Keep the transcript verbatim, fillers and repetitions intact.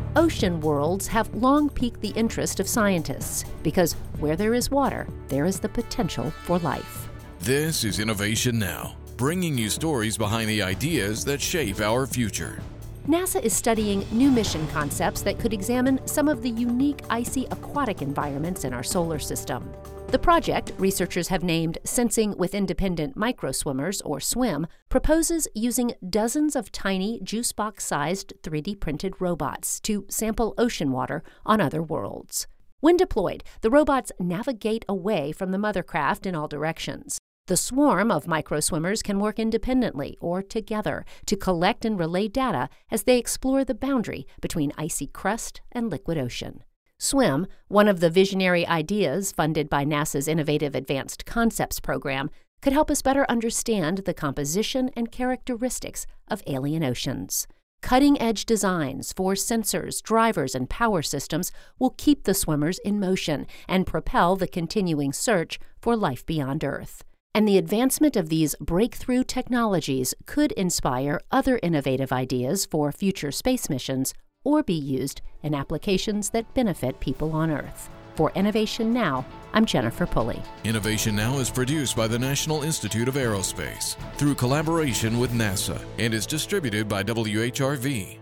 Ocean worlds have long piqued the interest of scientists because where there is water, there is the potential for life. This is Innovation Now, bringing you stories behind the ideas that shape our future. NASA is studying new mission concepts that could examine some of the unique icy aquatic environments in our solar system. The project, researchers have named Sensing with Independent Microswimmers, or SWIM, proposes using dozens of tiny juice box-sized three D printed robots to sample ocean water on other worlds. When deployed, the robots navigate away from the mothercraft in all directions. The swarm of microswimmers can work independently or together to collect and relay data as they explore the boundary between icy crust and liquid ocean. SWIM, one of the visionary ideas funded by NASA's Innovative Advanced Concepts program, could help us better understand the composition and characteristics of alien oceans. Cutting-edge designs for sensors, drivers, and power systems will keep the swimmers in motion and propel the continuing search for life beyond Earth. And the advancement of these breakthrough technologies could inspire other innovative ideas for future space missions or be used in applications that benefit people on Earth. For Innovation Now, I'm Jennifer Pulley. Innovation Now is produced by the National Institute of Aerospace through collaboration with NASA and is distributed by W H R V.